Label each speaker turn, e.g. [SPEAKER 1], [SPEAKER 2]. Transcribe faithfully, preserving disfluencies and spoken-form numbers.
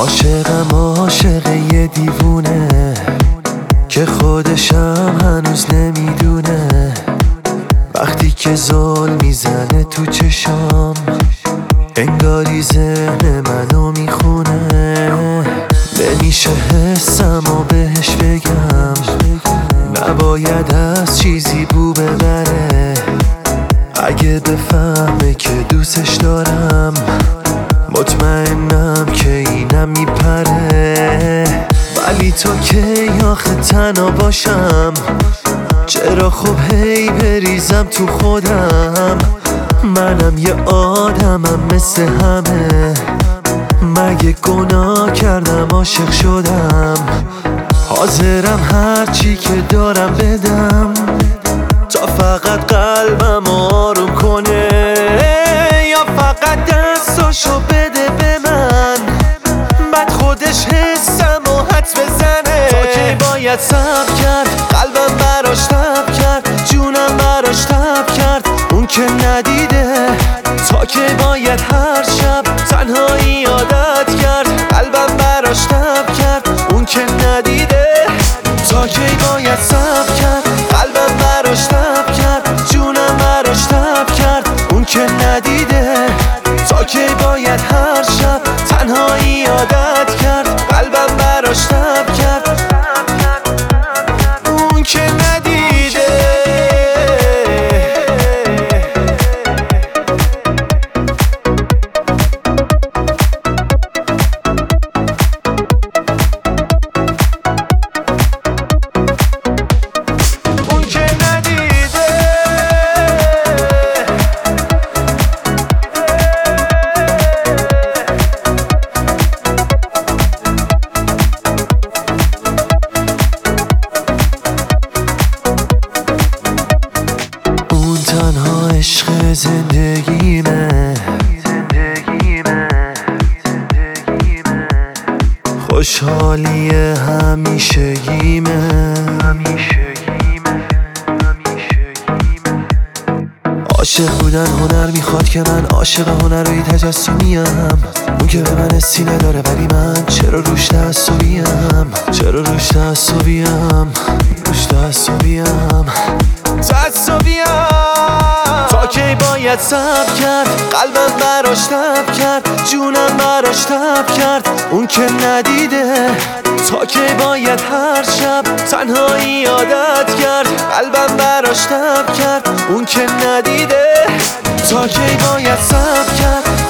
[SPEAKER 1] عاشقم عاشق یه دیوونه که خودشم هنوز نمیدونه. وقتی که زل میزنه تو چشام انگاری ذهن منو میخونه. نمیشه حسمو بهش بگم، نباید از چیزی بو ببره. اگه بفهمه که دوستش دارم مطمئنم که اینم میپره. ولی تو کی آخه تنها باشم؟ چرا خب هی بریزم تو خودم؟ منم یه آدمم مثل همه، مگه گناه کردم عاشق شدم؟ حاضرم هرچی که دارم بدم تا فقط قلبم آروم کنه، یا فقط دستاشو بده به من بعد خودش حسم و حدس بزنه. تا که باید صبر کرد، قلبم براش تب کرد، جونم براش تب کرد، اون که ندیده. تا که باید هر شب تنهایی عادت کرد، قلبم براش تب کرد، اون که ندیده. تا که باید صبر کرد، قلبم براش تب کرد، جونم براش تب کرد، اون که ندیده. تا که باید هر شب تنهایی عادت کرد، قلبم براش تب کرد، اون که ندیده. تنها عشق زندگیمه، خوشحالی همیشگیمه. عاشق بودن هنر میخواد که من عاشق هنرهای تجسمیم. اون که به من حسی نداره ولی من چرا روش تعصبیم؟ چرا روش تعصبیم؟ روش تعصبیم تعصبیم. تا کی باید صبر کرد، قلبم براش تب کرد، جونم براش تب کرد، اون که ندیده. تا کی باید هر شب تنهایی عادت کرد، قلبم براش تب کرد، اون که ندیده. تا کی باید صبر کرد،